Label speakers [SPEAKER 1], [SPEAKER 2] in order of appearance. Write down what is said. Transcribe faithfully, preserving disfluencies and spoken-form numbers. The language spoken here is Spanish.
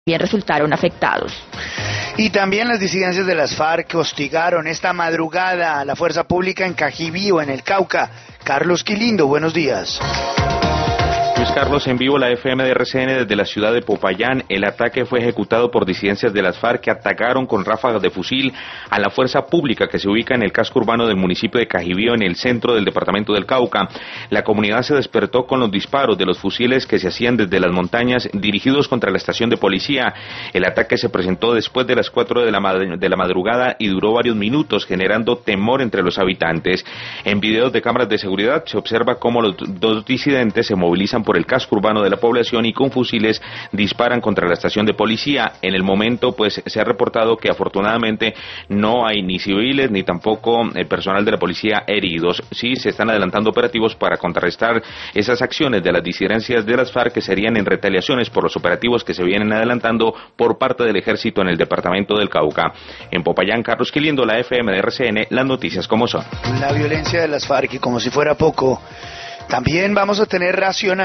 [SPEAKER 1] Bien resultaron afectados.
[SPEAKER 2] Y también las disidencias de las FARC hostigaron esta madrugada a la fuerza pública en Cajibío, en el Cauca. Carlos Quilindo, buenos días.
[SPEAKER 3] Luis Carlos, en vivo la F M de R C N desde la ciudad de Popayán. El ataque fue ejecutado por disidencias de las FARC que atacaron con ráfagas de fusil a la fuerza pública que se ubica en el casco urbano del municipio de Cajibío, en el centro del departamento del Cauca. La comunidad se despertó con los disparos de los fusiles que se hacían desde las montañas dirigidos contra la estación de policía. El ataque se presentó después de las cuatro de la, mad- de la madrugada y duró varios minutos, generando temor entre los habitantes. En videos de cámaras de seguridad se observa cómo los dos disidentes se movilizan por el casco urbano de la población y con fusiles disparan contra la estación de policía. En el momento, pues, se ha reportado que afortunadamente no hay ni civiles ni tampoco el personal de la policía heridos. Sí, se están adelantando operativos para contrarrestar esas acciones de las disidencias de las FARC que serían en retaliaciones por los operativos que se vienen adelantando por parte del ejército en el departamento del Cauca. En Popayán, Carlos Quilindo, la F M de R C N, las noticias como son.
[SPEAKER 2] La violencia de las FARC, y como si fuera poco, también vamos a tener racionamiento.